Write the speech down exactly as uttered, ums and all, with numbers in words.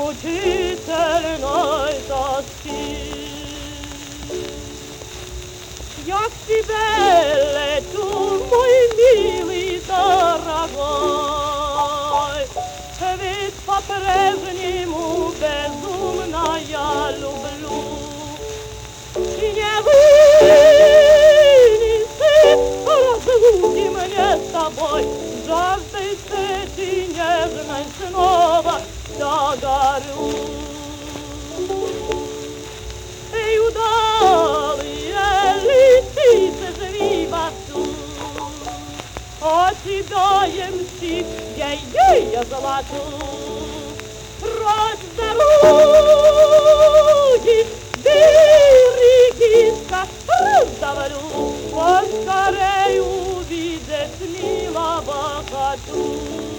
мучительной тоски. Я к тебе лечу, мой милый, дорогой, ведь по-прежнему безумно я люблю. Не вынеси разлуки мне с тобой, жаждой встречи нежной снова загорю. Эй, удалые лисицы, живи вовсю, отъедаем стих, ей-ей, я золоту. Прочь с дороги, берегись-ка, разговорю, поскорей увидеть милого хочу.